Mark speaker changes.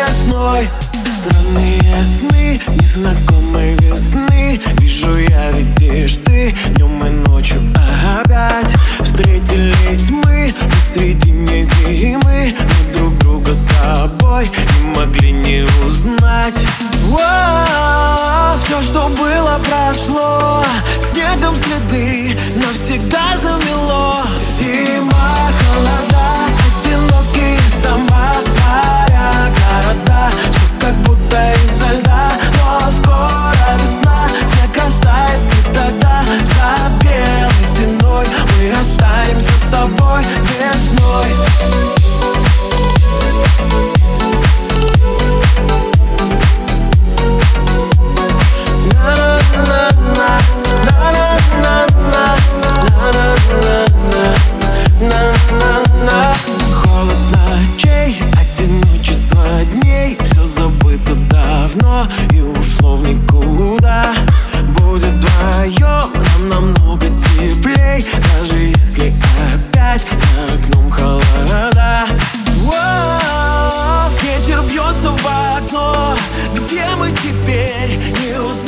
Speaker 1: весной. Странные сны, незнакомой весны. Вижу я, видишь ты, днем и ночью опять. Встретились мы посредине зимы, но друг друга с тобой не могли не узнать. Все, что было, прошло, снегом следы навсегда замело. Зима, холода, одинокие дома, моря, города, все как будто из-за льда. Но скоро весна, снег растает, и тогда за белой стеной мы останемся с тобой весной. Холод ночей, одиночество дней, все забыто давно и ушло в никуда. Будет вдвоем нам намного теплей, даже если опять за окном холода. Ветер бьется в окно, где мы теперь, не узнаем.